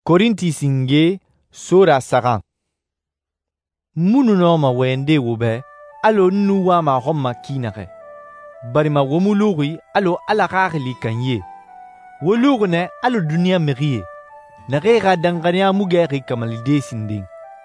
Korinti singe sura sagan. Munu no ma wende wube alo nuwa ma homma kinake. Bari ma womulugi alo ala kakli kanye. Wolugne alo dunia meriye. Nage ga dangania mugeri kamalide sinding.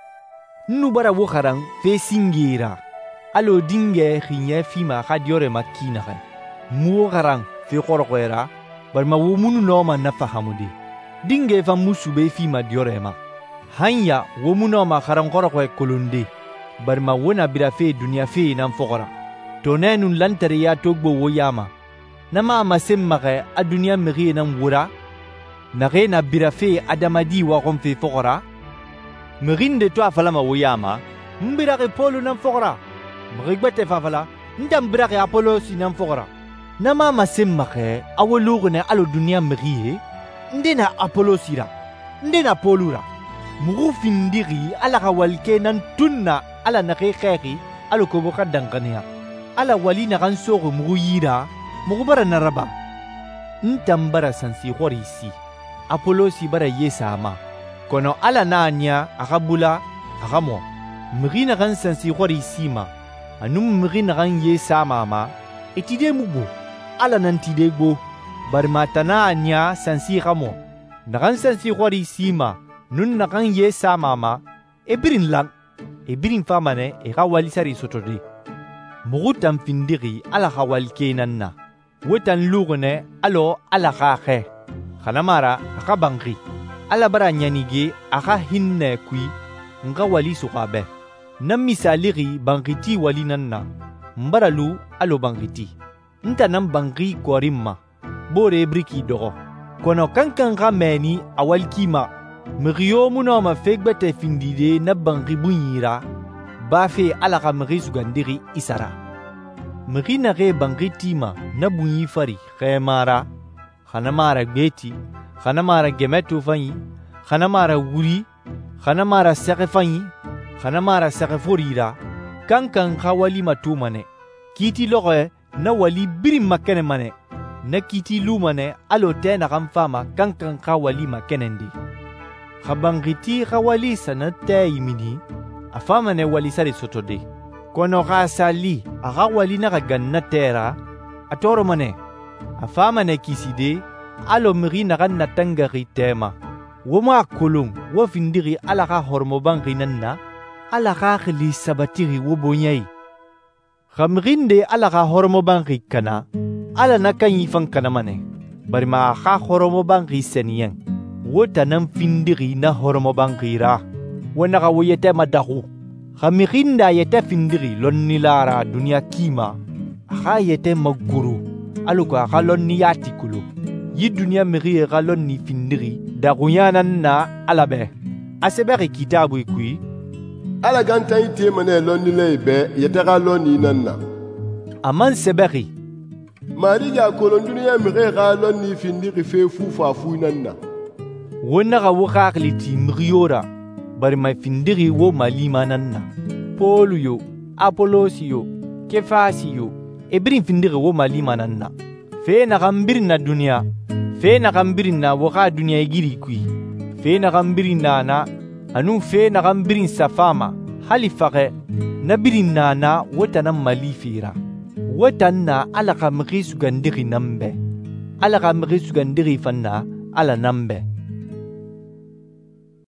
Nu bara wokarang fe singira. Alo dinge rinye fima khadiore makinake. Mu wokarang fe korkwera bari ma womunu no ma nafahamudi. Dinge fa musube fima diorema. Hanya womuno ma kharangkorokwe kolonde. Bari ma wona bira fe dunia fe nan fokora. Tonenun lantere ya togbo woyama. Nama masemmake a dunia meri nan wura. Nage na bira fe adamadi wakon fe fokora. Merinde to afalama woyama. Mbirake polo nan fokora. Mrigbete fafala. Ndambirake apolo si nan fokora. Nama masemmake awolugune alo dunia meri. Ndena apolo sira. Ndena polura. Mugu findiri ala ka walke nan tunna ala na kekeki alo ko boka dankania ala wali na kan sogo mugu yira mugu bara naraba ntambara sansi horisi apolosi bara yesama kono ala nanya akabula akamo mugi na kan sansi horisi ma anum mugi na kan yesama ma etide mugo ala nan tidegbo bar matana anya sansi kamo na kan sansi horisi ma nun nakan ye sa mama ebirin lan ebirin famane e gawali sari sotodi mugutan findiri ala gawal kenanna wetan lugune alo ala khahe khanamara akabangi ala baranyanige aka hinne kui ngawali sukabe nam misaliri bangiti walinanna mbaralu alo bangiti nta nam bangi korimma bore briki dogo kono kankan gameni awalkima Mriyo muno ma fegbete findide na bangi bunyira ba fe alaka mri sugandiri isara. Mri na ge bangi tima na bunyi fari khemara khanamara gbeti khanamara gemetu fanyi khanamara wuri khanamara sake fanyi khanamara sake forira kankan khawali matumane kiti loge na wali birim makene mane na kiti lumane alote na kamfama kankan khawali makenendi. Khabangiti khawali sanate imini afamane wali sari sotode kono khasali akhawali na gannatera atoro mane afamane kiside alo miri na ganatangari tema woma kulung wo findiri ala kha hormobangi nanna ala kha khli sabatiri wo bonyai khamrinde ala kha hormobangi kana ala nakanyi fankana mane bari ma kha hormobangi seniyang wota nan findiri na horomo bangira wana ga woyete madahu khamirinda yete findiri lonni lara dunia kima ha yete maguru aluka khalonni yatikulu yi dunia miri khalonni findiri da guyanan na alabe asebere kitabu ikui ala ganta ite mane lonni lebe yete khalonni nanna aman seberi marija kolon dunia miri khalonni findiri fe fufa fu nanna wona ga wo khakliti mriyora bari ma findiri wo malima nanna polu yo apolosi yo kefasi yo ebrin findiri wo malima nanna fe na gambirin na dunia fe na gambirin na wo ga dunia igiri kui fe na gambirin na anu fe na gambirin safama halifaqe nabirin na wotanan malifira wotanna ala ka mrisu gandiri nambe ala ka mrisu gandiri fanna ala nambe